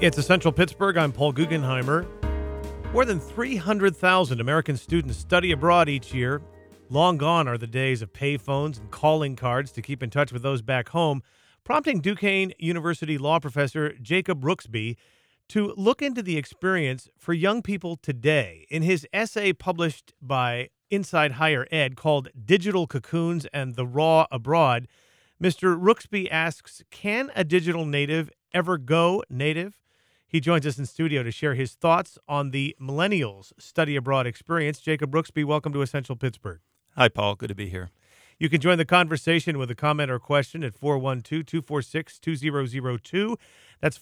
It's Essential Pittsburgh. I'm Paul Guggenheimer. More than 300,000 American students study abroad each year. Long gone are the days of payphones and calling cards to keep in touch with those back home, prompting Duquesne University law professor Jacob Brooksby to look into the experience for young people today. In his essay published by Inside Higher Ed called Digital Cocoons and the Raw Abroad, Mr. Brooksby asks, can a digital native ever go native? He joins us in studio to share his thoughts on the millennials study abroad experience. Jacob Brooksby, welcome to Essential Pittsburgh. Hi, Paul. Good to be here. You can join the conversation with a comment or question at 412-246-2002. That's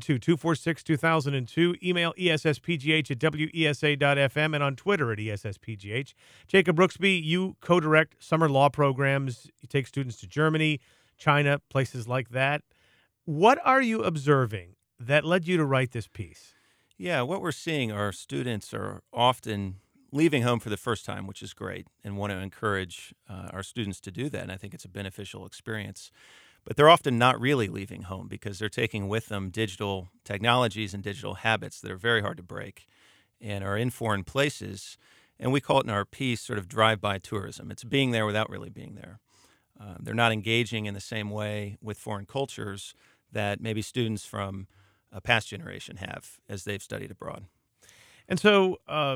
412-246-2002. Email ESSPGH at WESA.FM and on Twitter at ESSPGH. Jacob Brooksby, you co-direct summer law programs. You take students to Germany, China, places like that. What are you observing that led you to write this piece? Yeah, what we're seeing are students are often leaving home for the first time, which is great, and want to encourage our students to do that, and I think it's a beneficial experience. But they're often not really leaving home because they're taking with them digital technologies and digital habits that are very hard to break and are in foreign places, and we call it in our piece sort of drive-by tourism. It's being there without really being there. They're not engaging in the same way with foreign cultures that maybe students from a past generation have as they've studied abroad. And so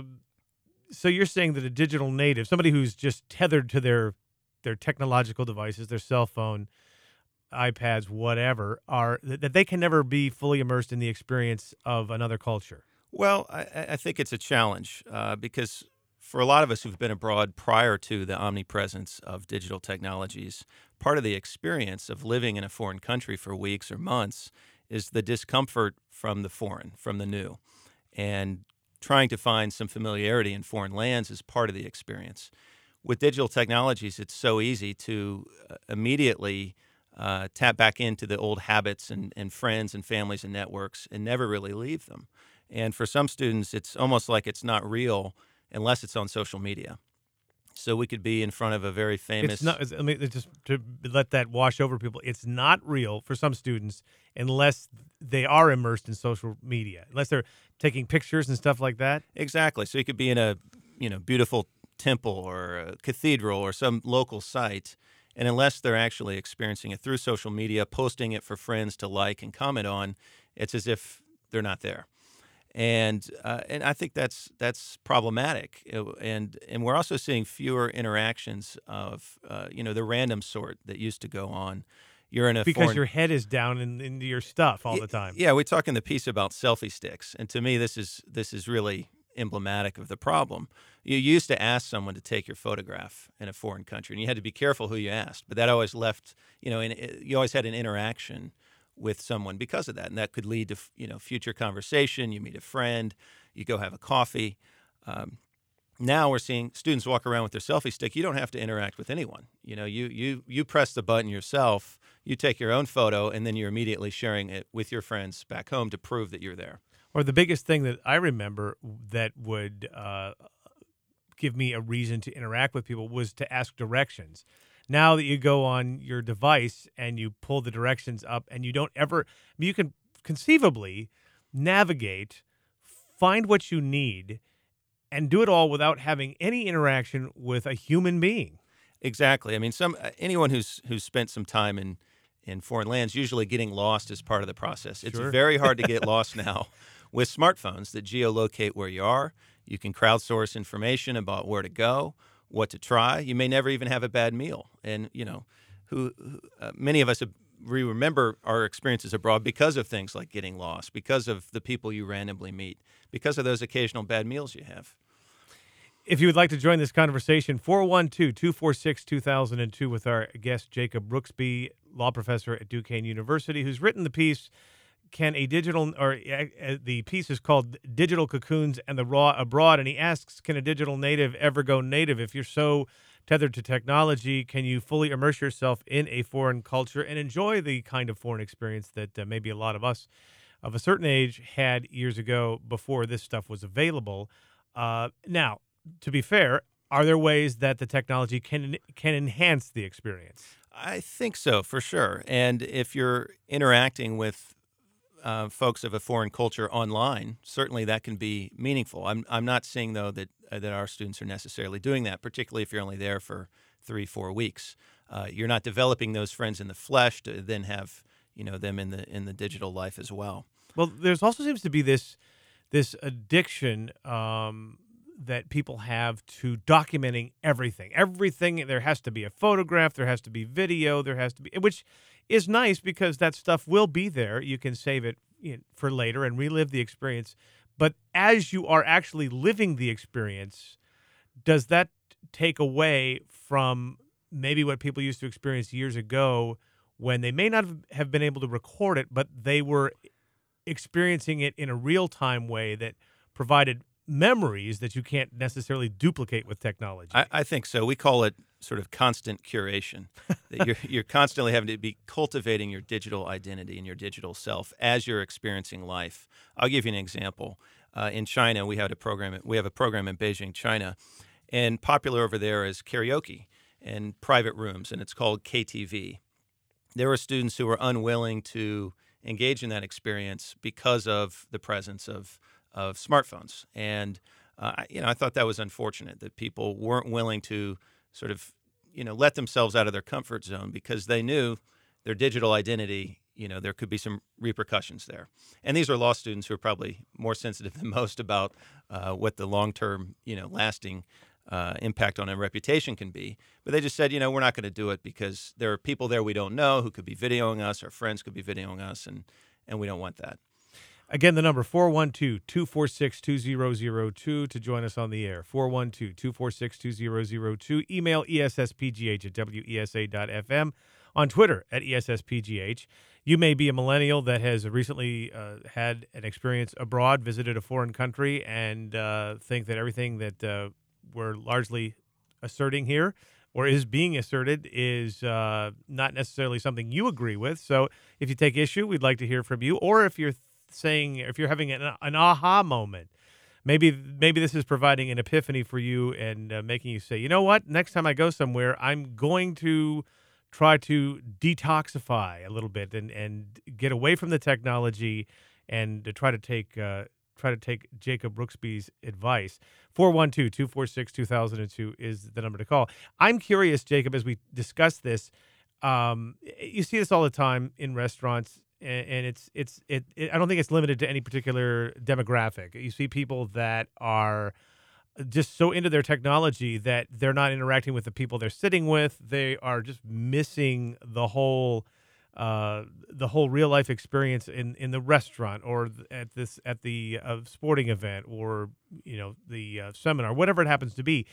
you're saying that a digital native, somebody who's just tethered to their technological devices, their cell phone, iPads, whatever, that they can never be fully immersed in the experience of another culture? Well, I think it's a challenge because for a lot of us who've been abroad prior to the omnipresence of digital technologies, part of the experience of living in a foreign country for weeks or months is the discomfort from the foreign, from the new. And trying to find some familiarity in foreign lands is part of the experience. With digital technologies, it's so easy to immediately tap back into the old habits and friends and families and networks and never really leave them. And for some students, it's almost like it's not real unless it's on social media. So we could be in front of a very famous... It's not, I mean, just to let that wash over people, it's not real for some students unless they are immersed in social media, unless they're taking pictures and stuff like that. Exactly. So you could be in a beautiful temple or a cathedral or some local site, and unless they're actually experiencing it through social media, posting it for friends to like and comment on, it's as if they're not there. And I think that's problematic, and we're also seeing fewer interactions of the random sort that used to go on. You're in a because your head is down into your stuff all the time. Yeah, we talk in the piece about selfie sticks, and to me, this is really emblematic of the problem. You used to ask someone to take your photograph in a foreign country, and you had to be careful who you asked, but that always left you always had an interaction with someone because of that, and that could lead to future conversation. You meet a friend, you go have a coffee. Now we're seeing students walk around with their selfie stick. You don't have to interact with anyone. You press the button yourself, you take your own photo, and then you're immediately sharing it with your friends back home to prove that you're there. Or the biggest thing that I remember that would give me a reason to interact with people was to ask directions. Now that you go on your device and you pull the directions up and you don't ever, you can conceivably navigate, find what you need, and do it all without having any interaction with a human being. Exactly. I mean, anyone who's spent some time in foreign lands, usually getting lost is part of the process. It's Sure. very hard to get lost now with smartphones that geolocate where you are. You can crowdsource information about where to go, what to try. You may never even have a bad meal. And, many of us remember our experiences abroad because of things like getting lost, because of the people you randomly meet, because of those occasional bad meals you have. If you would like to join this conversation, 412-246-2002 with our guest, Jacob Brooksby, law professor at Duquesne University, who's written the piece, the piece is called Digital Cocoons and the Raw Abroad, and he asks, can a digital native ever go native? If you're so tethered to technology, can you fully immerse yourself in a foreign culture and enjoy the kind of foreign experience that maybe a lot of us of a certain age had years ago before this stuff was available? Now, to be fair, are there ways that the technology can enhance the experience? I think so, for sure. And if you're interacting with folks of a foreign culture online, certainly that can be meaningful. I'm not saying though that our students are necessarily doing that, particularly if you're only there for 3-4 weeks. You're not developing those friends in the flesh to then have them in the digital life as well. Well, there's also seems to be this addiction that people have to documenting everything. Everything, there has to be a photograph, there has to be video, there has to be, which is nice because that stuff will be there. You can save it for later and relive the experience. But as you are actually living the experience, does that take away from maybe what people used to experience years ago when they may not have been able to record it, but they were experiencing it in a real-time way that provided memories that you can't necessarily duplicate with technology? I think so. We call it sort of constant curation. That you're constantly having to be cultivating your digital identity and your digital self as you're experiencing life. I'll give you an example. In China, we have a program in Beijing, China, and popular over there is karaoke in private rooms, and it's called KTV. There were students who were unwilling to engage in that experience because of the presence of smartphones. And, I thought that was unfortunate that people weren't willing to sort of, let themselves out of their comfort zone because they knew their digital identity, there could be some repercussions there. And these are law students who are probably more sensitive than most about what the long-term, lasting impact on a reputation can be. But they just said, we're not going to do it because there are people there we don't know who could be videoing us, our friends could be videoing us, and we don't want that. Again, the number 412-246-2002 to join us on the air. 412-246-2002. Email ESSPGH@WESA.FM. On Twitter @ESSPGH. You may be a millennial that has recently had an experience abroad, visited a foreign country, and think that everything that we're largely asserting here or is being asserted is not necessarily something you agree with. So if you take issue, we'd like to hear from you. Or if you're having an aha moment, maybe this is providing an epiphany for you and making you say, you know what, next time I go somewhere, I'm going to try to detoxify a little bit and get away from the technology and to try to take Jacob Brooksby's advice. 412-246-2002 is the number to call. I'm curious, Jacob, as we discuss this, you see this all the time in restaurants, and I don't think it's limited to any particular demographic. You see people that are just so into their technology that they're not interacting with the people they're sitting with. They are just missing the whole real life experience in the restaurant or at the sporting event or the seminar, whatever it happens to be.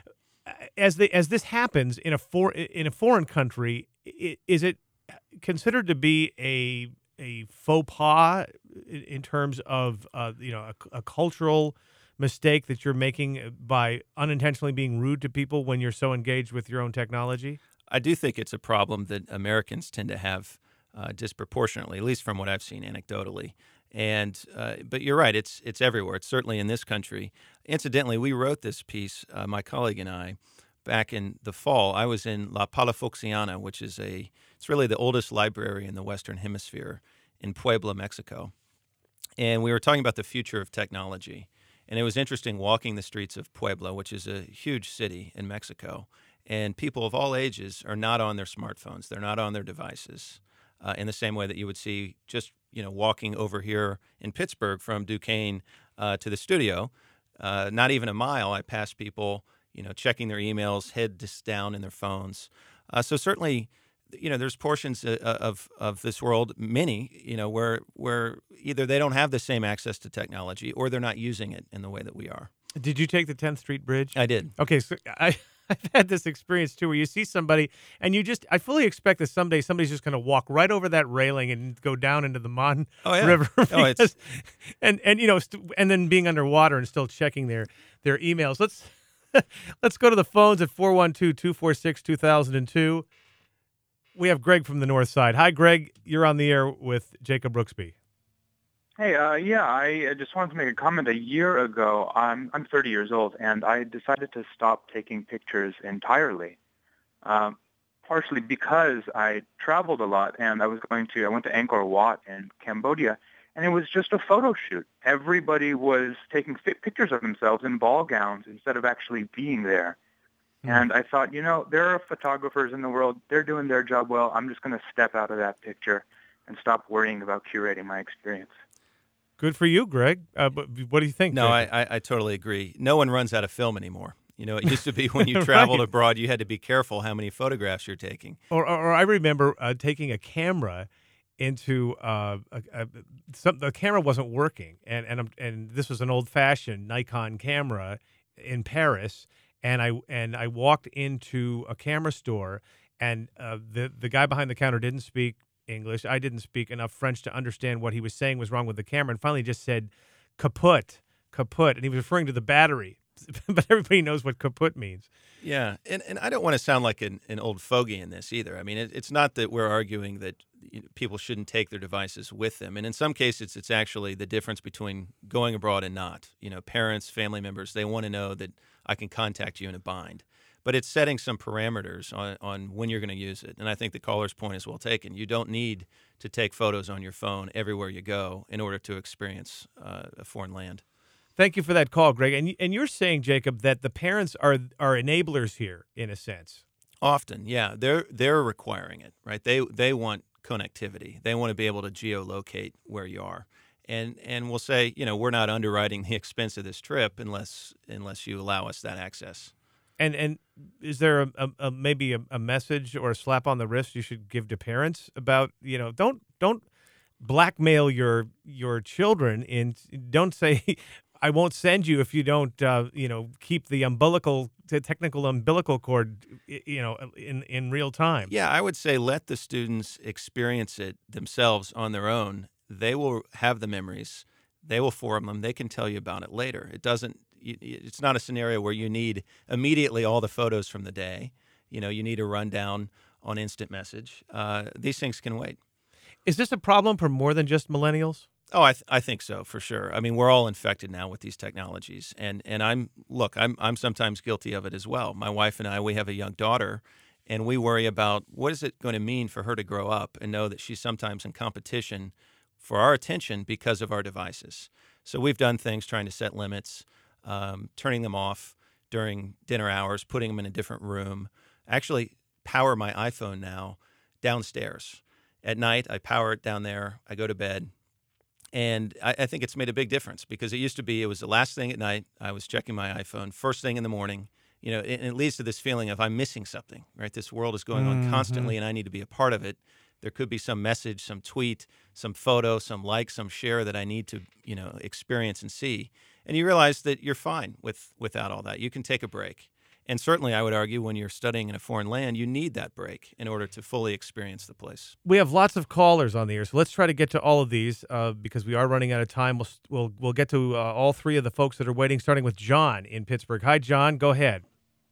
As this happens in a foreign country, is it considered to be a faux pas in terms of a cultural mistake that you're making by unintentionally being rude to people when you're so engaged with your own technology? I do think it's a problem that Americans tend to have disproportionately, at least from what I've seen anecdotally. And but you're right, it's everywhere. It's certainly in this country. Incidentally, we wrote this piece, my colleague and I, back in the fall. I was in La Palafoxiana, which is it's really the oldest library in the Western Hemisphere in Puebla, Mexico. And we were talking about the future of technology. And it was interesting walking the streets of Puebla, which is a huge city in Mexico. And people of all ages are not on their smartphones. They're not on their devices in the same way that you would see just, walking over here in Pittsburgh from Duquesne to the studio. Not even a mile, I passed people, checking their emails, head just down in their phones. So certainly, there's portions of this world, many, where either they don't have the same access to technology or they're not using it in the way that we are. Did you take the 10th Street Bridge? I did. Okay, so I've had this experience too, where you see somebody and I fully expect that someday somebody's just going to walk right over that railing and go down into the Mon River. Because, and then being underwater and still checking their emails. Let's go to the phones at 412-246-2002. We have Greg from the North Side. Hi, Greg. You're on the air with Jacob Brooksby. Hey, I just wanted to make a comment. A year ago, I'm 30 years old, and I decided to stop taking pictures entirely, partially because I traveled a lot, and I went to Angkor Wat in Cambodia, And it was just a photo shoot. Everybody was taking pictures of themselves in ball gowns instead of actually being there. And I thought, there are photographers in the world. They're doing their job well. I'm just going to step out of that picture and stop worrying about curating my experience. Good for you, Greg. But what do you think? No, Jacob? I totally agree. No one runs out of film anymore. It used to be when you traveled Right. abroad, you had to be careful how many photographs you're taking. Or I remember taking a camera into the camera wasn't working, and this was an old-fashioned Nikon camera in Paris, and I walked into a camera store, and the guy behind the counter didn't speak English. I didn't speak enough French to understand what he was saying was wrong with the camera, and finally just said kaput, and he was referring to the battery. But everybody knows what kaput means. Yeah, and I don't want to sound like an old fogey in this either. I mean, it's not that we're arguing that people shouldn't take their devices with them. And in some cases, it's actually the difference between going abroad and not. Parents, family members, they want to know that I can contact you in a bind. But it's setting some parameters on when you're going to use it. And I think the caller's point is well taken. You don't need to take photos on your phone everywhere you go in order to experience a foreign land. Thank you for that call, Greg. And you're saying, Jacob, that the parents are enablers here, in a sense. Often, yeah. They're requiring it, right? They want connectivity. They want to be able to geolocate where you are. And we'll say, we're not underwriting the expense of this trip unless you allow us that access. And is there maybe a message or a slap on the wrist you should give to parents about, don't blackmail your children don't say I won't send you if you don't keep the technical umbilical cord in real time. Yeah, I would say let the students experience it themselves on their own. They will have the memories. They will form them. They can tell you about it later. It's not a scenario where you need immediately all the photos from the day. You need a rundown on instant message. These things can wait. Is this a problem for more than just millennials? Oh, I think so, for sure. I mean, we're all infected now with these technologies. And I'm sometimes guilty of it as well. My wife and I, we have a young daughter, and we worry about what is it going to mean for her to grow up and know that she's sometimes in competition for our attention because of our devices. So we've done things trying to set limits, turning them off during dinner hours, putting them in a different room. I actually power my iPhone now downstairs. At night, I power it down there. I go to bed. And I think it's made a big difference because it was the last thing at night. I was checking my iPhone. First thing in the morning, and it leads to this feeling of I'm missing something, right? This world is going on constantly and I need to be a part of it. There could be some message, some tweet, some photo, some like, some share that I need to, experience and see. And you realize that you're fine without all that. You can take a break. And certainly, I would argue, when you're studying in a foreign land, you need that break in order to fully experience the place. We have lots of callers on the air, so let's try to get to all of these because we are running out of time. We'll get to all three of the folks that are waiting, starting with John in Pittsburgh. Hi, John. Go ahead.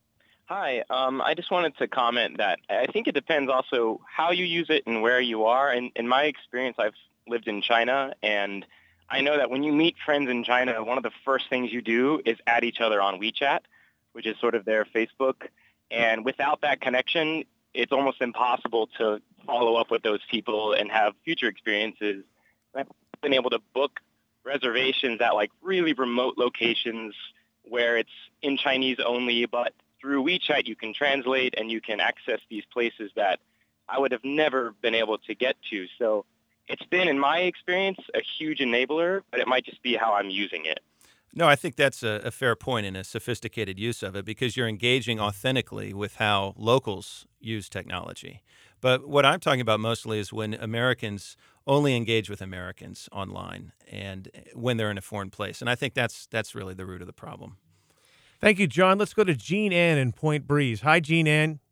Hi. I just wanted to comment that I think it depends also how you use it and where you are. And in my experience, I've lived in China, and I know that when you meet friends in China, one of the first things you do is add each other on WeChat, which is sort of their Facebook. And without that connection, it's almost impossible to follow up with those people and have future experiences. I've been able to book reservations at like really remote locations where it's in Chinese only, but through WeChat you can translate and you can access these places that I would have never been able to get to. So it's been, in my experience, a huge enabler, but it might just be how I'm using it. No, I think that's a fair point and a sophisticated use of it because you're engaging authentically with how locals use technology. But what I'm talking about mostly is when Americans only engage with Americans online and when they're in a foreign place. And I think that's really the root of the problem. Thank you, John. Let's go to Jean Ann in Point Breeze. Hi, Jean Ann.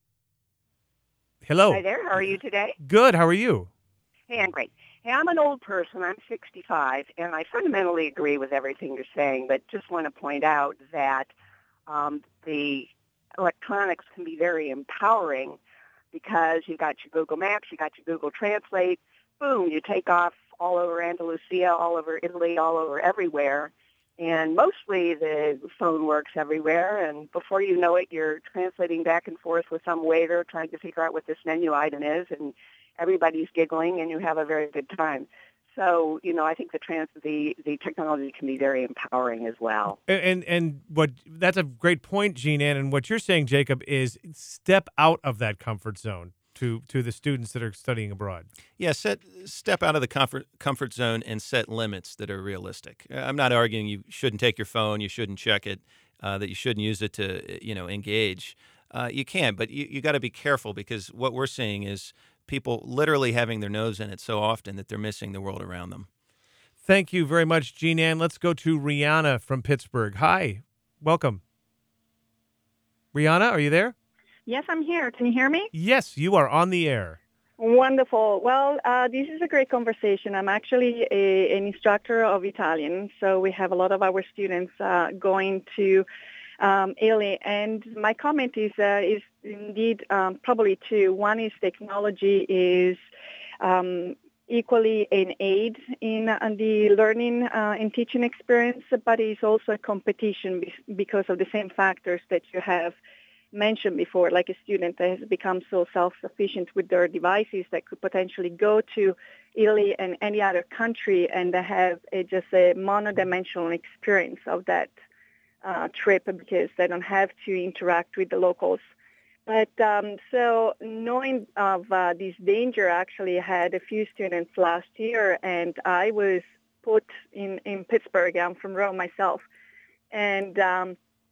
Hello. Hi there. How are you today? Good. How are you? Hey, I'm great. Hey, I'm an old person. I'm 65, and I fundamentally agree with everything you're saying, but just want to point out that the electronics can be very empowering because you've got your Google Maps, you got your Google Translate, boom, you take off all over Andalusia, all over Italy, all over everywhere, and mostly the phone works everywhere, and before you know it, you're translating back and forth with some waiter trying to figure out what this menu item is, and everybody's giggling, and you have a very good time. So, I think the technology can be very empowering as well. And what that's a great point, Jean Ann. And what you're saying, Jacob, is step out of that comfort zone to the students that are studying abroad. Yeah, step out of the comfort zone and set limits that are realistic. I'm not arguing you shouldn't take your phone, you shouldn't check it, that you shouldn't use it to engage. You can, but you got to be careful, because what we're seeing is people literally having their nose in it so often that they're missing the world around them. Thank you very much, Jean Ann. Let's go to Rihanna from Pittsburgh. Hi, welcome. Rihanna, are you there? Yes, I'm here. Can you hear me? Yes, you are on the air. Wonderful. Well, this is a great conversation. I'm actually an instructor of Italian, so we have a lot of our students going to Italy. And my comment is indeed probably two. One is technology is equally an aid in the learning and teaching experience, but it's also a competition because of the same factors that you have mentioned before, like a student that has become so self-sufficient with their devices that could potentially go to Italy and any other country and have just a monodimensional experience of that trip, because they don't have to interact with the locals. But so knowing of this danger, actually had a few students last year, and I was put in Pittsburgh. I'm from Rome myself. And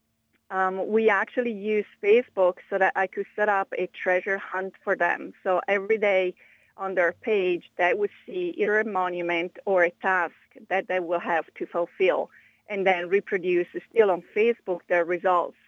we actually used Facebook so that I could set up a treasure hunt for them. So every day on their page, they would see either a monument or a task that they will have to fulfill, and then reproduce still on Facebook their results.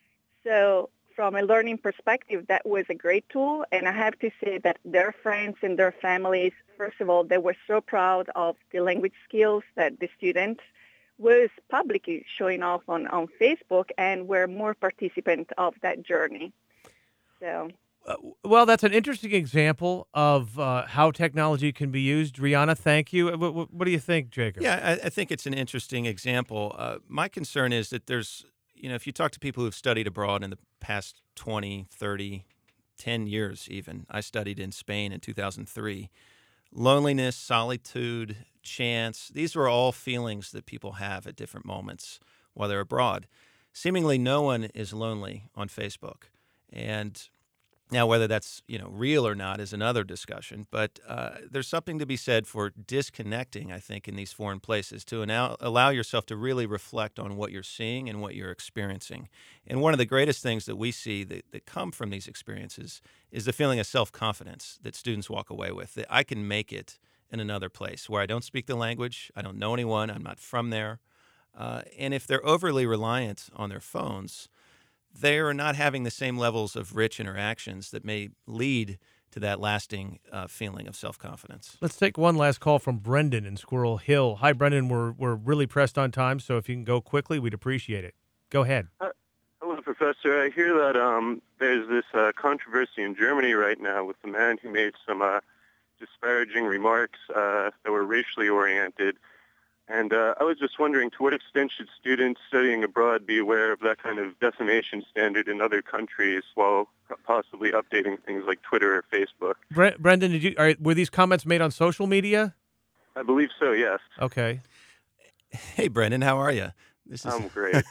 So from a learning perspective, that was a great tool. And I have to say that their friends and their families, first of all, they were so proud of the language skills that the students was publicly showing off on Facebook, and were more participant of that journey. So, well, that's an interesting example of how technology can be used. Rihanna, thank you. What do you think, Jacob? Yeah, I think it's an interesting example. My concern is that there's, if you talk to people who've studied abroad in the past 20, 30, 10 years even, I studied in Spain in 2003, loneliness, solitude, chance, these are all feelings that people have at different moments while they're abroad. Seemingly no one is lonely on Facebook. And now whether that's, real or not is another discussion. But there's something to be said for disconnecting, I think, in these foreign places to allow yourself to really reflect on what you're seeing and what you're experiencing. And one of the greatest things that we see that come from these experiences is the feeling of self-confidence that students walk away with, that I can make it in another place where I don't speak the language, I don't know anyone, I'm not from there. And if they're overly reliant on their phones, they are not having the same levels of rich interactions that may lead to that lasting feeling of self-confidence. Let's take one last call from Brendan in Squirrel Hill. Hi, Brendan. We're really pressed on time, so if you can go quickly, we'd appreciate it. Go ahead. Hello, Professor. I hear that there's this controversy in Germany right now with the man who made some disparaging remarks that were racially oriented. And I was just wondering, to what extent should students studying abroad be aware of that kind of defamation standard in other countries while possibly updating things like Twitter or Facebook? Brendan, were these comments made on social media? I believe so, yes. Okay. Hey, Brendan, how are you? I'm great.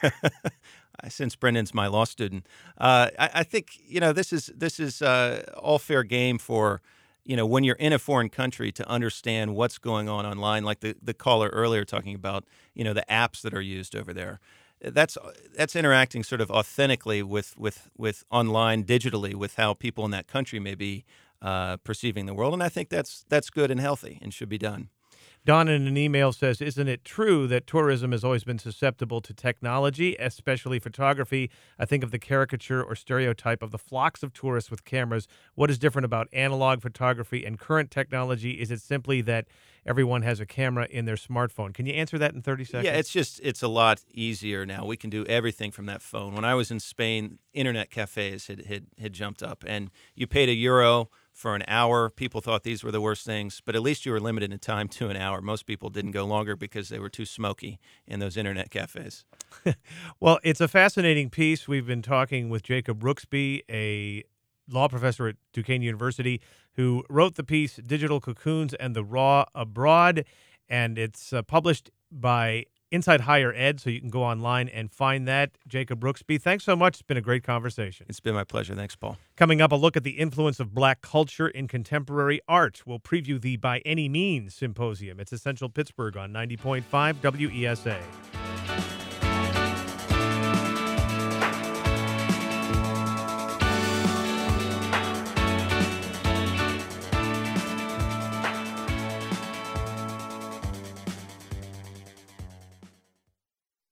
Since Brendan's my law student, I think this is all fair game for when you're in a foreign country to understand what's going on online, like the caller earlier talking about, the apps that are used over there. That's interacting sort of authentically with online digitally with how people in that country may be perceiving the world. And I think that's good and healthy and should be done. Don in an email says, isn't it true that tourism has always been susceptible to technology, especially photography? I think of the caricature or stereotype of the flocks of tourists with cameras. What is different about analog photography and current technology? Is it simply that everyone has a camera in their smartphone? Can you answer that in 30 seconds? Yeah, it's a lot easier now. We can do everything from that phone. When I was in Spain, internet cafes had jumped up, and you paid €1 for an hour. People thought these were the worst things, but at least you were limited in time to an hour. Most people didn't go longer because they were too smoky in those internet cafes. Well, it's a fascinating piece. We've been talking with Jacob Rooksby, a law professor at Duquesne University, who wrote the piece Digital Cocoons and the Raw Abroad, and it's published by Inside Higher Ed, so you can go online and find that. Jacob Brooksby, thanks so much. It's been a great conversation. It's been my pleasure. Thanks, Paul. Coming up, a look at the influence of Black culture in contemporary art. We'll preview the By Any Means Symposium. It's Essential Pittsburgh on 90.5 WESA.